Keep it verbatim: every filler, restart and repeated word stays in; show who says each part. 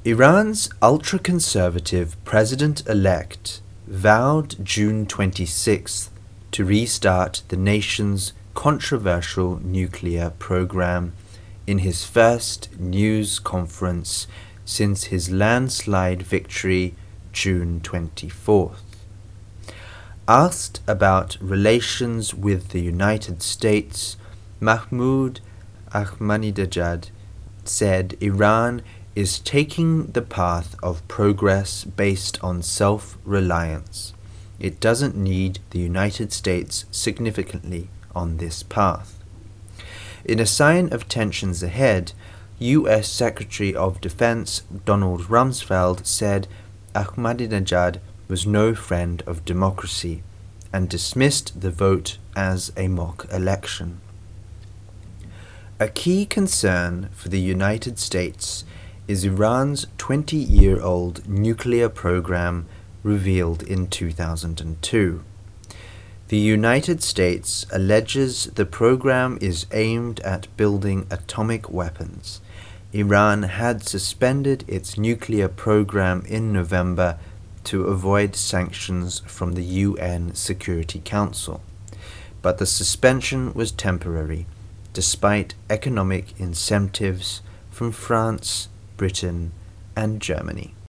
Speaker 1: Iran's ultra-conservative president-elect vowed June twenty-sixth to restart the nation's controversial nuclear program in his first news conference since his landslide victory June twenty-fourth. Asked about relations with the United States, Mahmoud Ahmadinejad said Iran is taking the path of progress based on self-reliance. It doesn't need the United States significantly on this path. In a sign of tensions ahead, U S Secretary of Defense Donald Rumsfeld said Ahmadinejad was no friend of democracy and dismissed the vote as a mock election. A key concern for the United States is Iran's twenty-year-old nuclear program revealed in two thousand two. The United States alleges the program is aimed at building atomic weapons. Iran had suspended its nuclear program in November to avoid sanctions from the U N Security Council, but the suspension was temporary, despite economic incentives from France, Britain, and Germany.